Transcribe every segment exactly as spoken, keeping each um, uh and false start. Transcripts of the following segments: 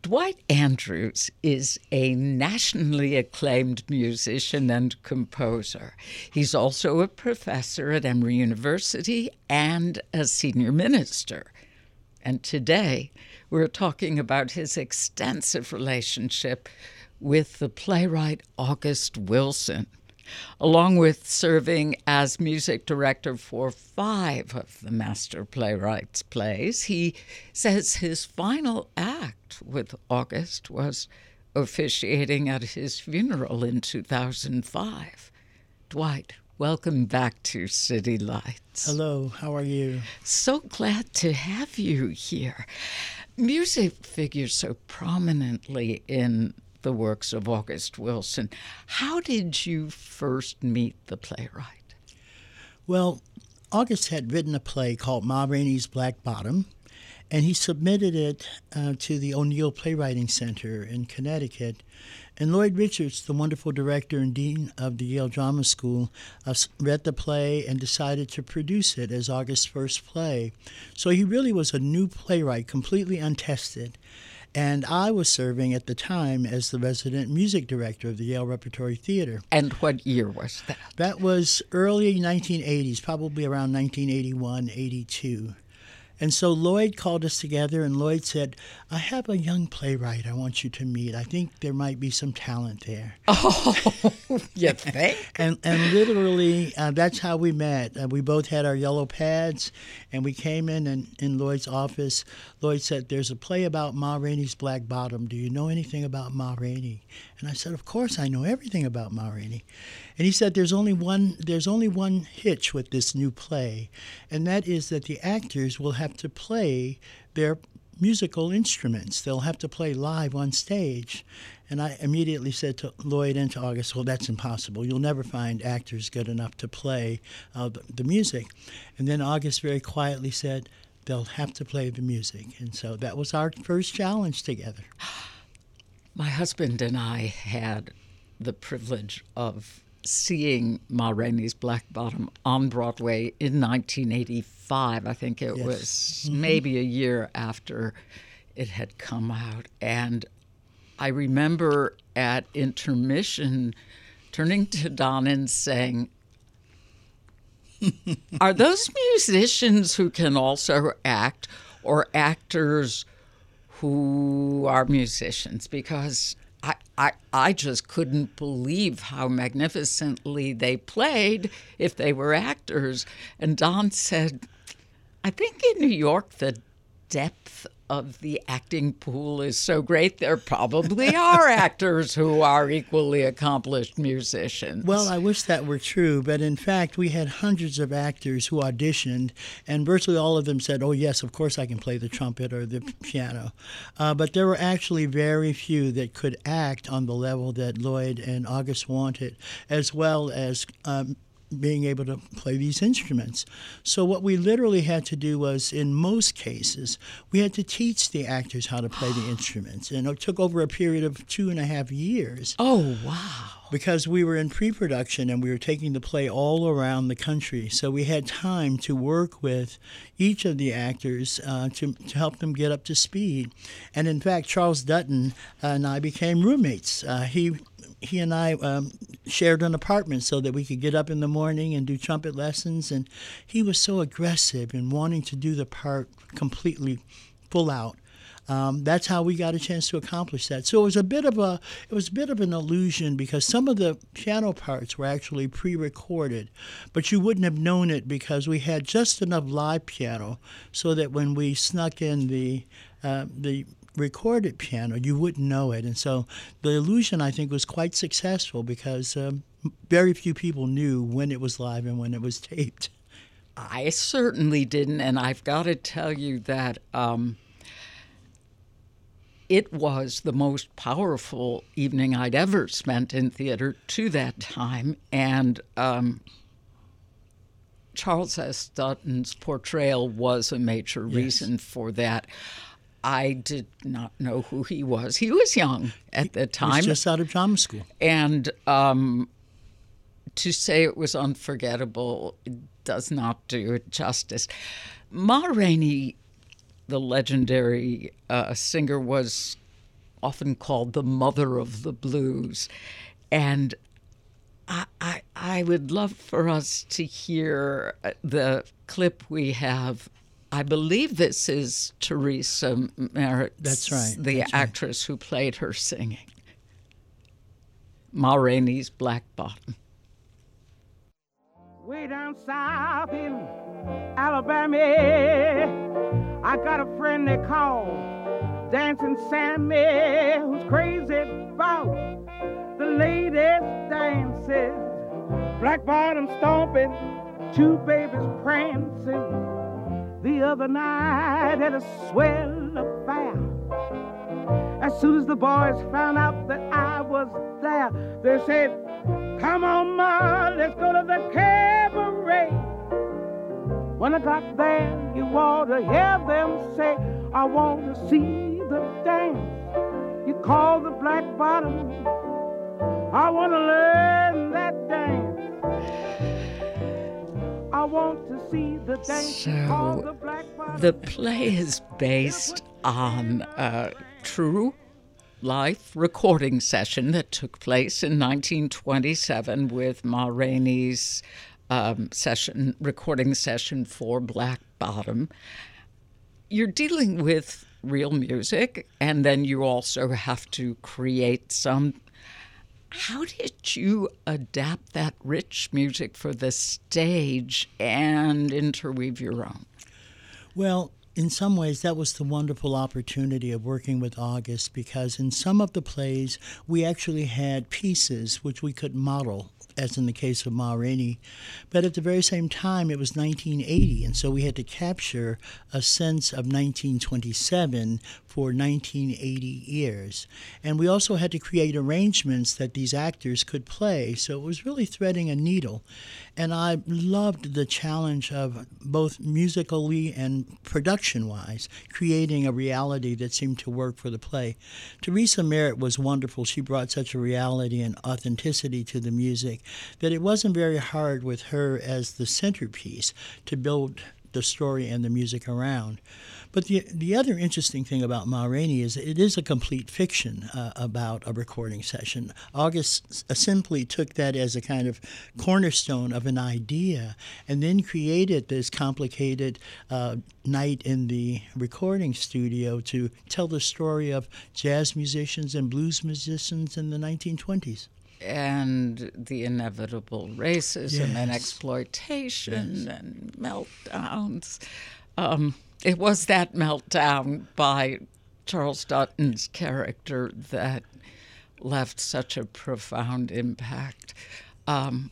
Dwight Andrews is a nationally acclaimed musician and composer. He's also a professor at Emory University and a senior minister. And today, we're talking about his extensive relationship with the playwright August Wilson. Along with serving as music director for five of the Master Playwrights plays, he says his final act with August was officiating at his funeral in two thousand five. Dwight, welcome back to City Lights. Hello, how are you? So glad to have you here. Music figures so prominently in the works of August Wilson. How did you first meet the playwright? Well, August had written a play called Ma Rainey's Black Bottom, and he submitted it uh, to the O'Neill Playwriting Center in Connecticut. And Lloyd Richards, the wonderful director and dean of the Yale Drama School, uh, read the play and decided to produce it as August's first play. So he really was a new playwright, completely untested. And I was serving at the time as the resident music director of the Yale Repertory Theater. And what year was that? That was early nineteen eighties, probably around nineteen eighty-one, eighty-two. And so Lloyd called us together, and Lloyd said, I have a young playwright I want you to meet. I think there might be some talent there. Oh, you think? and and literally, uh, that's how we met. Uh, we both had our yellow pads, and we came in, and in Lloyd's office, Lloyd said, there's a play about Ma Rainey's Black Bottom. Do you know anything about Ma Rainey? And I said, of course I know everything about Ma Rainey. And he said, there's only one there's only one hitch with this new play, and that is that the actors will have to play their musical instruments. They'll have to play live on stage. And I immediately said to Lloyd and to August, well, that's impossible. You'll never find actors good enough to play uh, the, the music. And then August very quietly said, they'll have to play the music. And so that was our first challenge together. My husband and I had the privilege of seeing Ma Rainey's Black Bottom on Broadway in nineteen eighty-five. I think it yes. was mm-hmm. maybe a year after it had come out. And I remember at intermission turning to Don and saying, are those musicians who can also act, or actors who are musicians? Because I, I I just couldn't believe how magnificently they played if they were actors. And Don said, I think in New York the depth of the acting pool is so great there probably are actors who are equally accomplished musicians. Well, I wish that were true, but in fact we had hundreds of actors who auditioned, and virtually all of them said, oh yes, of course I can play the trumpet or the piano. Uh, but there were actually very few that could act on the level that Lloyd and August wanted, as well as um, being able to play these instruments. So what we literally had to do was, in most cases, we had to teach the actors how to play the instruments. And it took over a period of two and a half years. Oh, wow. Because we were in pre-production and we were taking the play all around the country. So we had time to work with each of the actors uh, to, to help them get up to speed. And in fact, Charles Dutton and I became roommates. Uh, he he and I um, shared an apartment so that we could get up in the morning and do trumpet lessons. And he was so aggressive in wanting to do the part completely full out. Um, that's how we got a chance to accomplish that. So it was a bit of a it was a bit of an illusion, because some of the piano parts were actually pre-recorded, but you wouldn't have known it because we had just enough live piano so that when we snuck in the uh, the recorded piano, you wouldn't know it. And so the illusion, I think, was quite successful because um, very few people knew when it was live and when it was taped. I certainly didn't, and I've got to tell you that um, it was the most powerful evening I'd ever spent in theater to that time, and um, Charles S. Dutton's portrayal was a major Yes. reason for that. I did not know who he was. He was young at the time. He was just out of drama school. And um, to say it was unforgettable does not do it justice. Ma Rainey, the legendary uh, singer, was often called the mother of the blues. And I, I, I would love for us to hear the clip we have. I believe this is Teresa Merritt. That's right. The That's actress right. who played her singing. Ma Rainey's Black Bottom. Way down south in Alabama, I got a friend they call Dancing Sammy, who's crazy about the latest dances. Black bottom stomping, two babies prancing. The other night at a swell affair. As soon as the boys found out that I was there, they said, "Come on, Ma, let's go to the cabaret." When I got there, you ought to hear them say, "I want to see the dance you call the black bottom. I want to learn that dance. I want to see the dance you call the black bottom." The play is based on a true life recording session that took place in nineteen twenty-seven with Ma Rainey's um, session, recording session for Black Bottom. You're dealing with real music, and then you also have to create some. How did you adapt that rich music for the stage and interweave your own? Well, in some ways, that was the wonderful opportunity of working with August, because in some of the plays, we actually had pieces which we could model, as in the case of Ma Rainey. But at the very same time, it was nineteen eighty, and so we had to capture a sense of nineteen twenty-seven for nineteen eighty years. And we also had to create arrangements that these actors could play, so it was really threading a needle. And I loved the challenge of both musically and production-wise, creating a reality that seemed to work for the play. Teresa Merritt was wonderful. She brought such a reality and authenticity to the music that it wasn't very hard with her as the centerpiece to build the story and the music around. But the the other interesting thing about Ma Rainey is it is a complete fiction uh, about a recording session. August simply took that as a kind of cornerstone of an idea and then created this complicated uh, night in the recording studio to tell the story of jazz musicians and blues musicians in the nineteen twenties. And the inevitable racism Yes. and exploitation Yes. and meltdowns. Um, it was that meltdown by Charles Dutton's character that left such a profound impact. Um,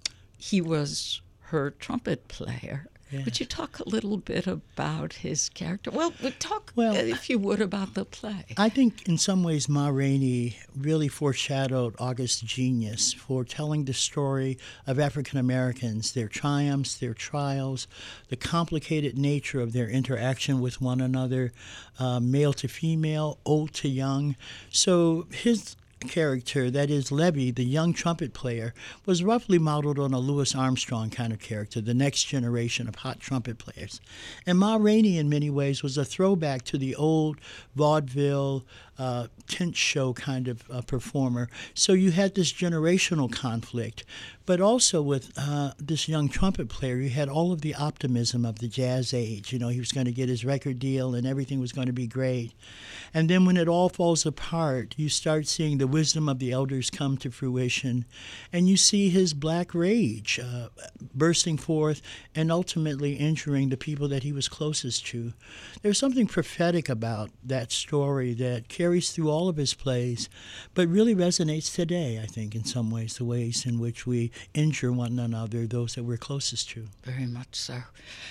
he was her trumpet player. Yes. Would you talk a little bit about his character? Well, talk, Well, if you would, about the play. I think in some ways Ma Rainey really foreshadowed August's genius for telling the story of African Americans, their triumphs, their trials, the complicated nature of their interaction with one another, uh, male to female, old to young. So his character, that is Levy, the young trumpet player, was roughly modeled on a Louis Armstrong kind of character, the next generation of hot trumpet players. And Ma Rainey, in many ways, was a throwback to the old vaudeville uh, tent show kind of uh, performer. So you had this generational conflict. But also with uh, this young trumpet player, you had all of the optimism of the jazz age. You know, he was going to get his record deal and everything was going to be great. And then when it all falls apart, you start seeing the wisdom of the elders come to fruition, and you see his black rage uh, bursting forth and ultimately injuring the people that he was closest to. There's something prophetic about that story that carries through all of his plays, but really resonates today, I think, in some ways, the ways in which we injure one another, those that we're closest to. Very much so.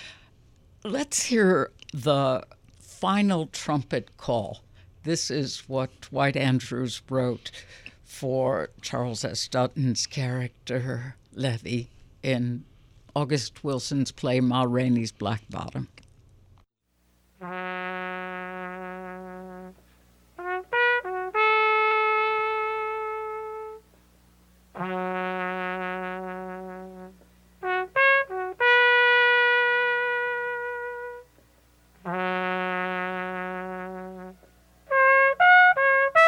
Let's hear the final trumpet call. This is what Dwight Andrews wrote for Charles S. Dutton's character, Levy, in August Wilson's play Ma Rainey's Black Bottom. Thank you.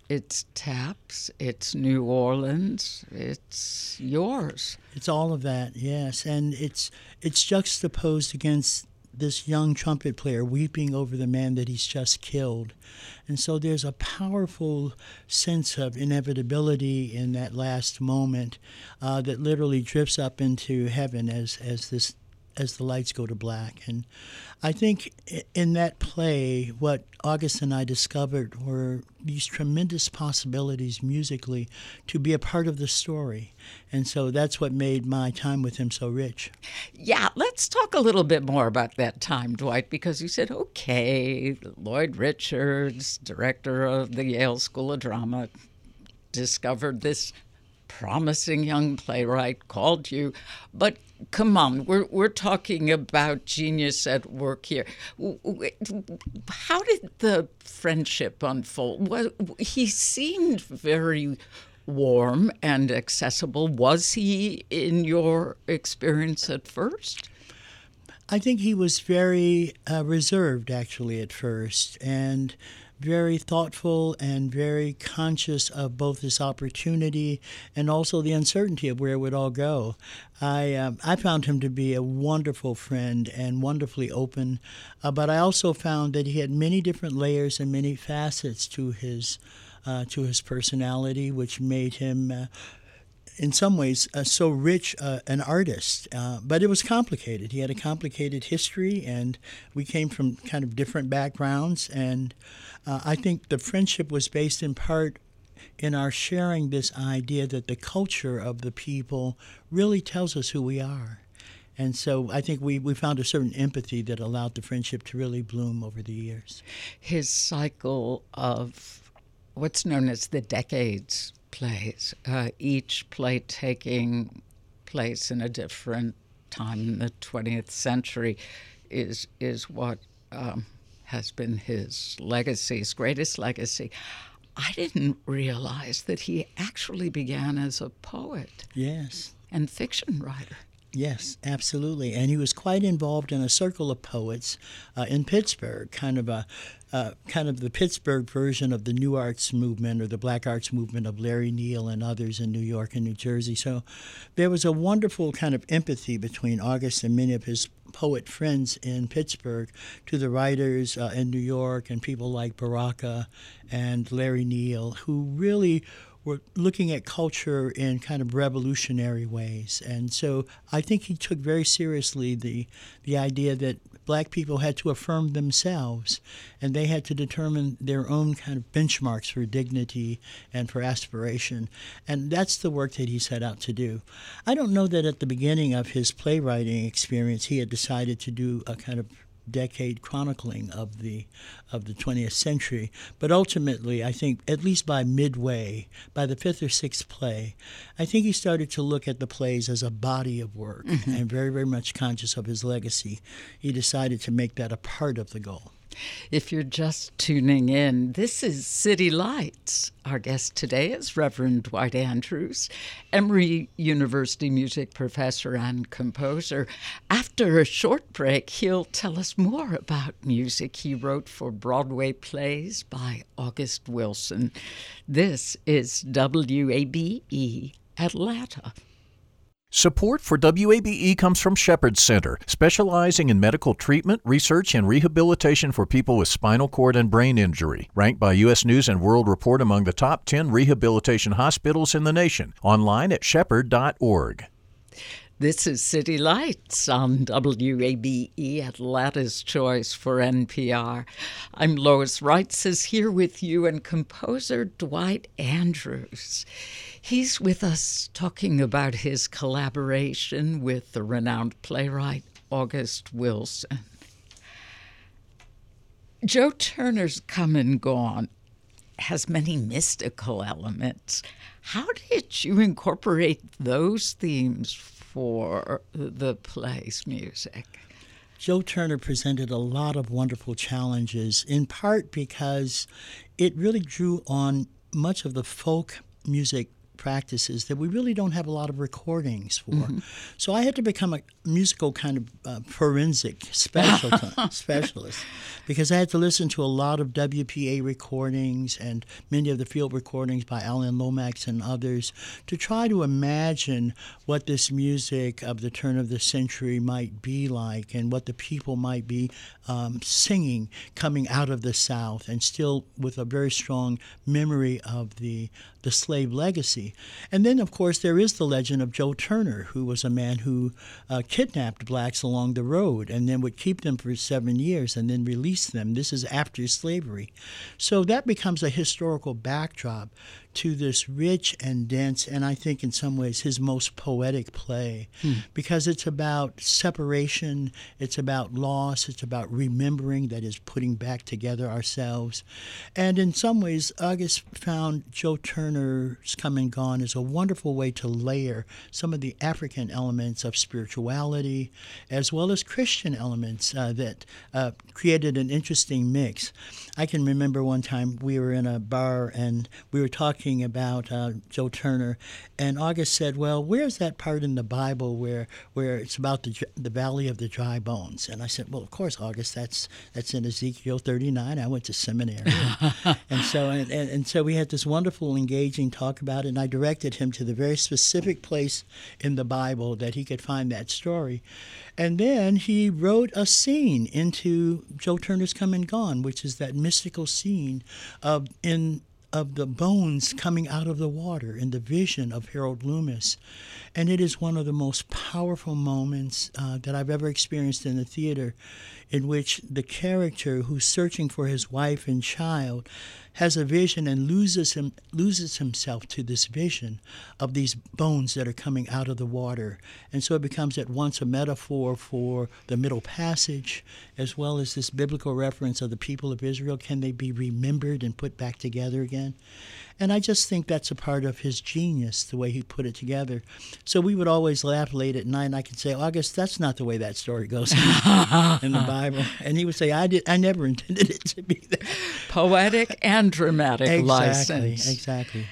it's taps, it's New Orleans, it's yours. It's all of that, yes. And it's it's juxtaposed against this young trumpet player weeping over the man that he's just killed. And so there's a powerful sense of inevitability in that last moment uh, that literally drifts up into heaven as, as this as the lights go to black. And I think in that play, what August and I discovered were these tremendous possibilities musically to be a part of the story. And so that's what made my time with him so rich. Yeah, let's talk a little bit more about that time, Dwight, because you said, okay, Lloyd Richards, director of the Yale School of Drama, discovered this promising young playwright, called you. But come on, we're we're talking about genius at work here. How did the friendship unfold? Well, he seemed very warm and accessible. Was he, in your experience at first? I think he was very uh, reserved, actually, at first, and very thoughtful and very conscious of both this opportunity and also the uncertainty of where it would all go. I um, I found him to be a wonderful friend and wonderfully open, uh, but I also found that he had many different layers and many facets to his uh, to his personality, which made him Uh, in some ways, uh, so rich uh, an artist. Uh, but it was complicated. He had a complicated history, and we came from kind of different backgrounds. And uh, I think the friendship was based in part in our sharing this idea that the culture of the people really tells us who we are. And so I think we, we found a certain empathy that allowed the friendship to really bloom over the years. His cycle of what's known as the decades plays, uh, each play taking place in a different time in the twentieth century, is is what um, has been his legacy, his greatest legacy. I didn't realize that he actually began as a poet. Yes. And fiction writer. Yes, absolutely. And he was quite involved in a circle of poets uh, in Pittsburgh, kind of a uh, kind of the Pittsburgh version of the New Arts movement or the Black Arts movement of Larry Neal and others in New York and New Jersey. So there was a wonderful kind of empathy between August and many of his poet friends in Pittsburgh to the writers uh, in New York and people like Baraka and Larry Neal, who really were looking at culture in kind of revolutionary ways. And so I think he took very seriously the the idea that black people had to affirm themselves, and they had to determine their own kind of benchmarks for dignity and for aspiration. And that's the work that he set out to do. I don't know that at the beginning of his playwriting experience he had decided to do a kind of decade chronicling of the of the twentieth century, but ultimately I think at least by midway, by the fifth or sixth play, I think he started to look at the plays as a body of work, mm-hmm. and very, very much conscious of his legacy. He decided to make that a part of the goal. If you're just tuning in, this is City Lights. Our guest today is Reverend Dwight Andrews, Emory University music professor and composer. After a short break, he'll tell us more about music he wrote for Broadway plays by August Wilson. This is W A B E Atlanta. Support for W A B E comes from Shepherd Center, specializing in medical treatment, research, and rehabilitation for people with spinal cord and brain injury. Ranked by U S News and World Report among the top ten rehabilitation hospitals in the nation. Online at shepherd dot org. This is City Lights on W A B E, Atlanta's Choice for N P R. I'm Lois Reitzes here with you and composer Dwight Andrews. He's with us talking about his collaboration with the renowned playwright August Wilson. Joe Turner's Come and Gone has many mystical elements. How did you incorporate those themes for the play's music? Joe Turner presented a lot of wonderful challenges, in part because it really drew on much of the folk music practices that we really don't have a lot of recordings for. Mm-hmm. So I had to become a musical kind of uh, forensic special specialist because I had to listen to a lot of W P A recordings and many of the field recordings by Alan Lomax and others to try to imagine what this music of the turn of the century might be like and what the people might be um, singing coming out of the South, and still with a very strong memory of the the slave legacy. And then, of course, there is the legend of Joe Turner, who was a man who uh, kidnapped blacks along the road and then would keep them for seven years and then release them. This is after slavery. So that becomes a historical backdrop to this rich and dense, and I think in some ways his most poetic play, hmm. because it's about separation, it's about loss, it's about remembering, that is, putting back together ourselves. And in some ways, August found Joe Turner's Come and Gone as a wonderful way to layer some of the African elements of spirituality as well as Christian elements uh, that uh, created an interesting mix. I can remember one time we were in a bar and we were talking about uh, Joe Turner, and August said, well, where's that part in the Bible where where it's about the the valley of the dry bones? And I said, well, of course, August, that's that's in Ezekiel thirty-nine. I went to seminary. and so and, and, and so we had this wonderful, engaging talk about it, and I directed him to the very specific place in the Bible that he could find that story. And then he wrote a scene into Joe Turner's Come and Gone, which is that mystical scene of in of the bones coming out of the water in the vision of Harold Loomis. And it is one of the most powerful moments uh, that I've ever experienced in the theater, in which the character who's searching for his wife and child has a vision and loses him loses himself to this vision of these bones that are coming out of the water. And so it becomes at once a metaphor for the Middle Passage, as well as this biblical reference of the people of Israel. Can they be remembered and put back together again? And I just think that's a part of his genius, the way he put it together. So we would always laugh late at night, and I could say, August, that's not the way that story goes in, in the Bible. And he would say, I did, I never intended it to be that. Poetic and dramatic exactly, license. Exactly.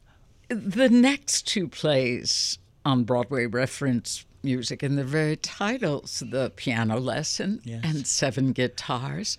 The next two plays on Broadway reference music in the very titles, The Piano Lesson yes. and Seven Guitars.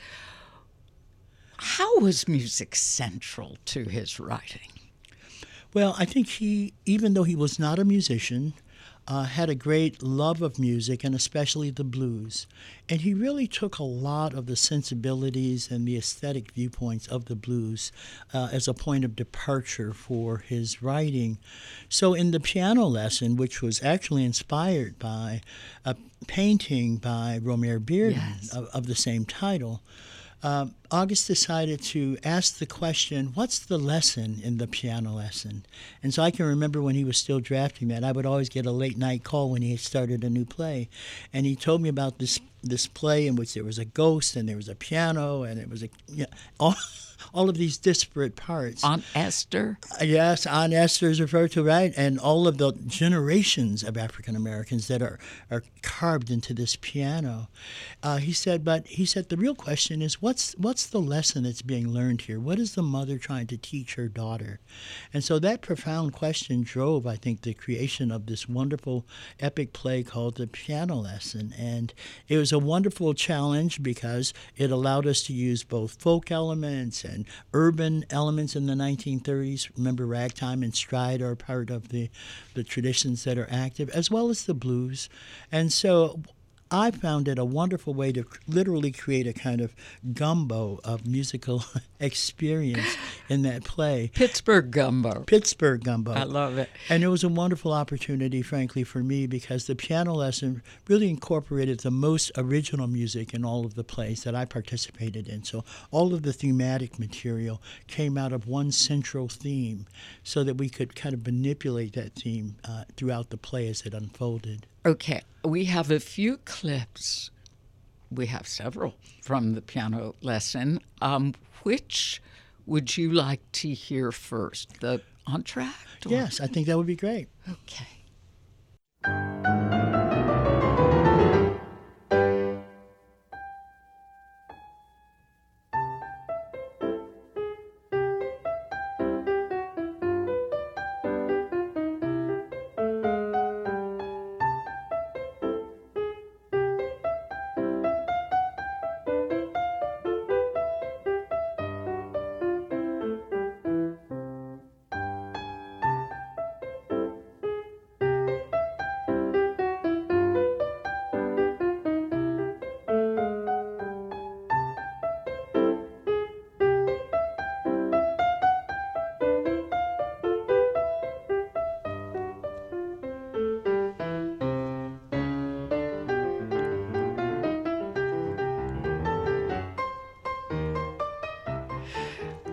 How was music central to his writing? Well, I think he, even though he was not a musician, uh, had a great love of music, and especially the blues. And he really took a lot of the sensibilities and the aesthetic viewpoints of the blues uh, as a point of departure for his writing. So in The Piano Lesson, which was actually inspired by a painting by Romare Bearden yes. of, of the same title, Um, August decided to ask the question, what's the lesson in The Piano Lesson? And so I can remember when he was still drafting that, I would always get a late night call when he had started a new play. And he told me about this this play in which there was a ghost and there was a piano and it was a, you know, all, all of these disparate parts. Aunt Esther? Uh, yes, Aunt Esther is referred to, right? And all of the generations of African Americans that are, are carved into this piano. Uh, he said, but he said the real question is, what's what's the lesson that's being learned here? What is the mother trying to teach her daughter? And so that profound question drove, I think, the creation of this wonderful epic play called The Piano Lesson. And it was a wonderful challenge because it allowed us to use both folk elements and urban elements in the nineteen thirties. Remember, ragtime and stride are part of the, the traditions that are active, as well as the blues. And so I found it a wonderful way to literally create a kind of gumbo of musical experience in that play. Pittsburgh gumbo. Pittsburgh gumbo. I love it. And it was a wonderful opportunity, frankly, for me, because The Piano Lesson really incorporated the most original music in all of the plays that I participated in. So all of the thematic material came out of one central theme so that we could kind of manipulate that theme uh, throughout the play as it unfolded. Okay, we have a few clips. We have several from The Piano Lesson. Um, which would you like to hear first? The entr'acte? Or? Yes, I think that would be great. Okay.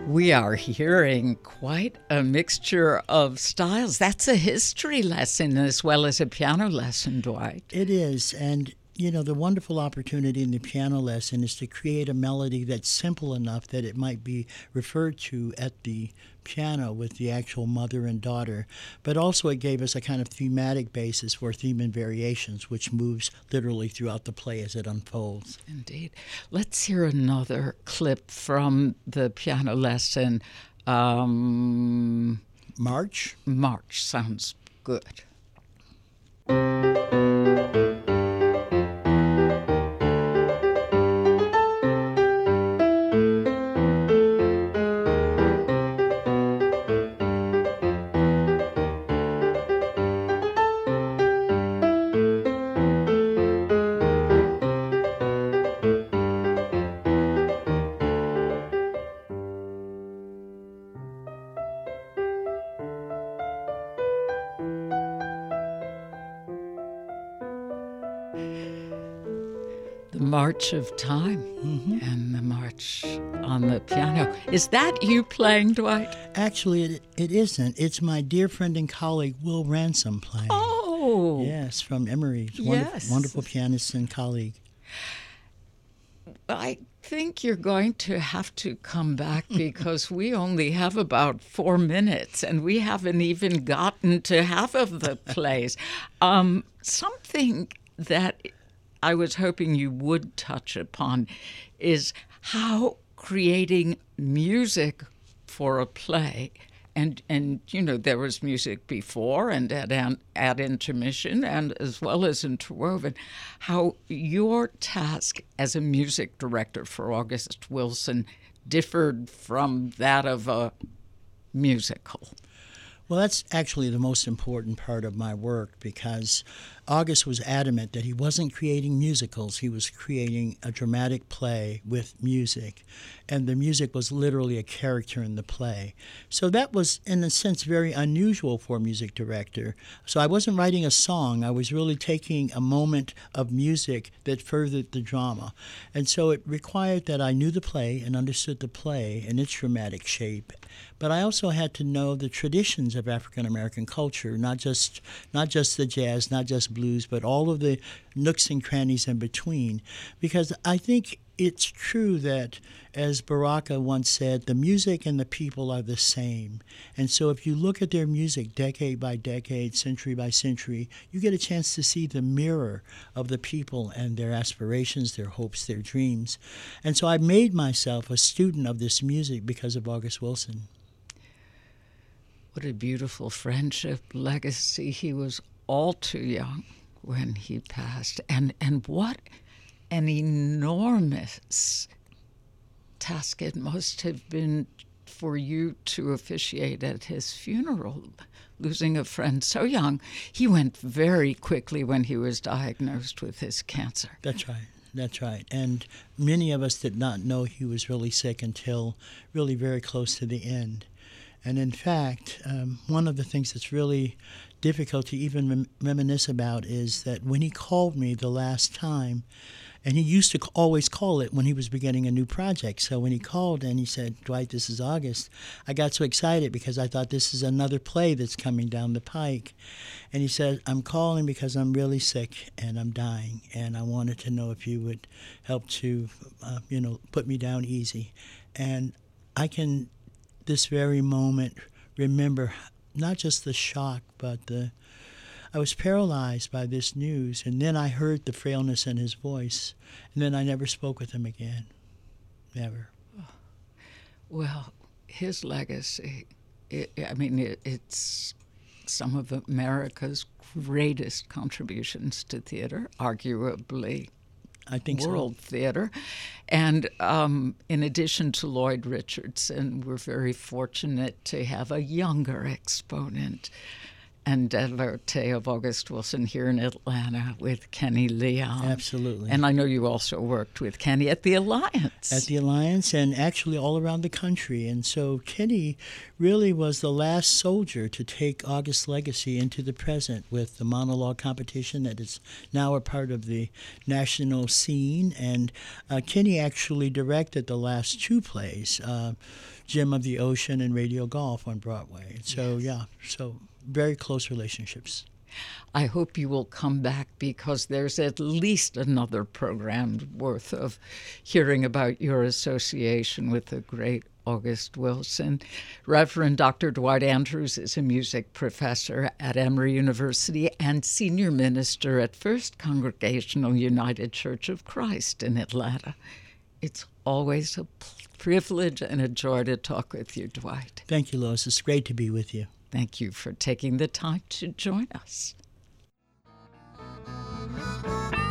We are hearing quite a mixture of styles. That's a history lesson as well as a piano lesson, Dwight. It is, and you know, the wonderful opportunity in the piano lesson is to create a melody that's simple enough that it might be referred to at the piano with the actual mother and daughter, but also it gave us a kind of thematic basis for theme and variations, which moves literally throughout the play as it unfolds. Indeed. Let's hear another clip from the piano lesson. Um, March? March sounds good. The March of Time mm-hmm. and the March on the piano. Is that you playing, Dwight? Actually, it, it isn't. It's my dear friend and colleague, Will Ransom, playing. Oh! Yes, from Emory. Yes. Wonderful, wonderful pianist and colleague. I think you're going to have to come back because we only have about four minutes and we haven't even gotten to half of the plays. Um, something that I was hoping you would touch upon is how creating music for a play, and, and you know, there was music before and at, at intermission and as well as interwoven, how your task as a music director for August Wilson differed from that of a musical. Well, that's actually the most important part of my work because August was adamant that he wasn't creating musicals. He was creating a dramatic play with music, and the music was literally a character in the play. So that was, in a sense, very unusual for a music director. So I wasn't writing a song. I was really taking a moment of music that furthered the drama. And so it required that I knew the play and understood the play and its dramatic shape. But I also had to know the traditions of African American culture, not just not just the jazz, not just blues, but all of the nooks and crannies in between. Because I think it's true that, as Baraka once said, the music and the people are the same. And so if you look at their music decade by decade, century by century, you get a chance to see the mirror of the people and their aspirations, their hopes, their dreams. And so I made myself a student of this music because of August Wilson. What a beautiful friendship legacy. He was all too young when he passed. And and what an enormous task it must have been for you to officiate at his funeral, losing a friend so young. He went very quickly when he was diagnosed with his cancer. That's right. That's right. And many of us did not know he was really sick until really very close to the end. And in fact, um, one of the things that's really difficult to even rem- reminisce about is that when he called me the last time, and he used to always call it when he was beginning a new project. So when he called and he said, Dwight, this is August, I got so excited because I thought this is another play that's coming down the pike. And he said, I'm calling because I'm really sick and I'm dying, and I wanted to know if you would help to, uh, you know, put me down easy. And I can, this very moment, remember not just the shock, but the I was paralyzed by this news, and then I heard the frailness in his voice, and then I never spoke with him again. Never. Well, his legacy, it, I mean, it, it's some of America's greatest contributions to theater, arguably I think world so. theater. And um, in addition to Lloyd Richardson, we're very fortunate to have a younger exponent. and devotee of August Wilson here in Atlanta with Kenny Leon. Absolutely. And I know you also worked with Kenny at the Alliance. At the Alliance, and actually all around the country. And so Kenny really was the last soldier to take August's legacy into the present with the monologue competition that is now a part of the national scene. And uh, Kenny actually directed the last two plays, uh, Gem of the Ocean and Radio Golf on Broadway. So, yes. yeah, so very close relationships. I hope you will come back, because there's at least another program worth of hearing about your association with the great August Wilson. Reverend Doctor Dwight Andrews is a music professor at Emory University and senior minister at First Congregational United Church of Christ in Atlanta. It's always a privilege and a joy to talk with you, Dwight. Thank you, Lois. It's great to be with you. Thank you for taking the time to join us.